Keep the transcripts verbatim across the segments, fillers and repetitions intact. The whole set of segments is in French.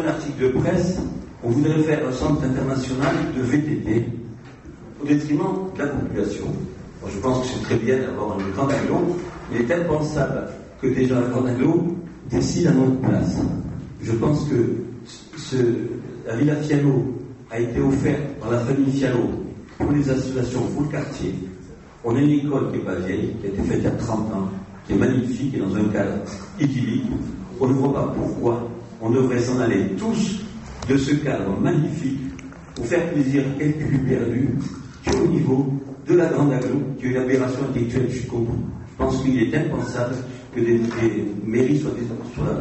un article de presse, on voudrait faire un centre international de V T T au détriment de la population. Bon, je pense que c'est très bien d'avoir un grand agglo, mais il est impensable que des gens à grand agglo décident à notre place. Je pense que ce, la Villa Fialo a été offerte par la famille Fialo pour les associations, pour le quartier. On a une école qui n'est pas vieille, qui a été faite il y a trente ans, qui est magnifique et dans un cadre idyllique. On ne voit pas pourquoi on devrait s'en aller tous de ce cadre magnifique pour faire plaisir à quelques plus perdus qui est au niveau de la grande agglo, qui a une aberration intellectuelle jusqu'au bout. Je pense qu'il est impensable que des, des mairies soient, soient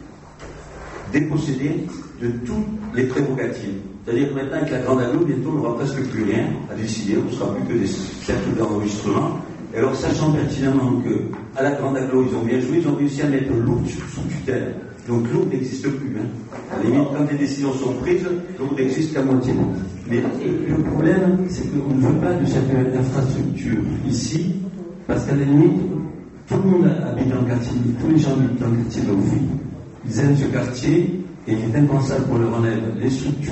dépossédées de toutes les prérogatives. C'est-à-dire que maintenant, avec la grande agglo, bientôt, on n'aura presque plus rien à décider, on ne sera plus que des cercles d'enregistrement. Et alors, sachant pertinemment qu'à la grande agglo, ils ont bien joué, ils ont réussi à mettre Lourdes sous tutelle. Donc Lourdes n'existe plus. Hein. À la limite, quand les décisions sont prises, Lourdes n'existe qu'à moitié. Mais le problème, c'est qu'on ne veut pas de cette infrastructure ici, parce qu'à la limite, tout le monde habite dans le quartier, tous les gens habitent dans le quartier de Lofi. Ils aiment ce quartier, et il est impensable qu'on leur enlève les structures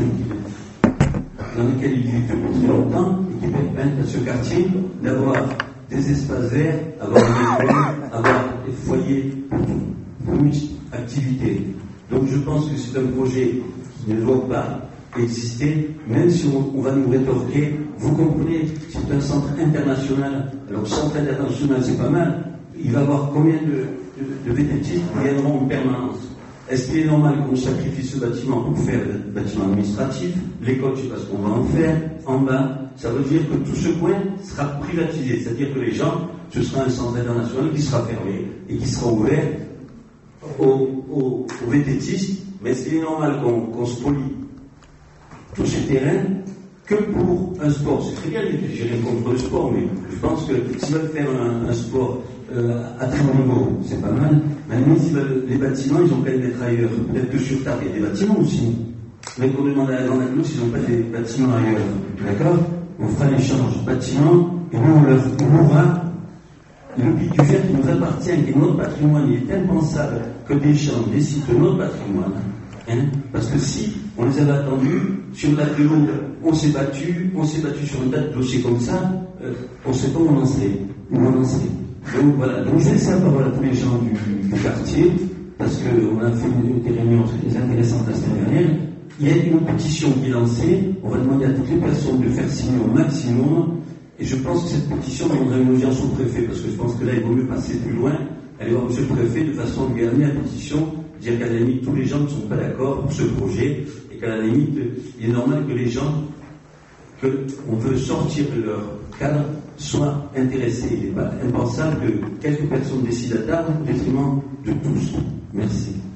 dans lesquelles ils vivent depuis très longtemps, et qui permettent à ce quartier d'avoir des espaces verts, avoir des écoles, avoir des foyers pour multi-activités. Donc je pense que c'est un projet qui ne doit pas exister, même si on, on va nous rétorquer. Vous comprenez, c'est un centre international. Alors, centre international, c'est pas mal. Il va y avoir combien de, de, de V T T qui viendront en permanence? Est-ce qu'il est normal qu'on sacrifie ce bâtiment pour faire le bâtiment administratif? L'école, je ne sais pas ce qu'on va en faire. En bas, ça veut dire que tout ce coin sera privatisé. C'est-à-dire que les gens, ce sera un centre international qui sera fermé et qui sera ouvert aux, aux, aux vététistes. Mais est-ce qu'il est normal qu'on qu'on spolie tous ces terrains que pour un sport? C'est très bien, j'ai rien contre le sport, mais je pense que s'ils veulent faire un, un sport euh, à très haut niveau, c'est pas mal. Maintenant, s'ils veulent les bâtiments, ils ont qu'à les mettre ailleurs. Peut-être que sur Tarbes, il y a des bâtiments aussi. Mais qu'on demande à la grande agglo s'ils n'ont pas des bâtiments ailleurs. D'accord? On fera l'échange bâtiments et nous, on leur louera le Puy du Fère qui nous appartient, qui est notre patrimoine. Il est impensable que des gens décident de notre patrimoine. Hein? Parce que si on les avait attendus, sur la Fialo, on s'est battu, on s'est battu sur un tas de dossiers comme ça, euh, on ne sait pas où on en serait. Où on en serait. Donc voilà, donc je laisse la parole à tous les gens du, du quartier, parce qu'on a fait une, des réunions très intéressantes la semaine dernière. Il y a une pétition qui est lancée, on va demander à toutes les personnes de faire signer au maximum, et je pense que cette pétition demandera une audience au préfet, parce que je pense que là, il vaut mieux passer plus loin, aller voir monsieur le préfet de façon à lui amener la pétition, dire qu'à la limite, tous les gens ne sont pas d'accord pour ce projet, et qu'à la limite, il est normal que les gens, qu'on veut sortir de leur cadre, soient intéressés. Il n'est pas impensable que quelques personnes décident à table au détriment de tous. Merci.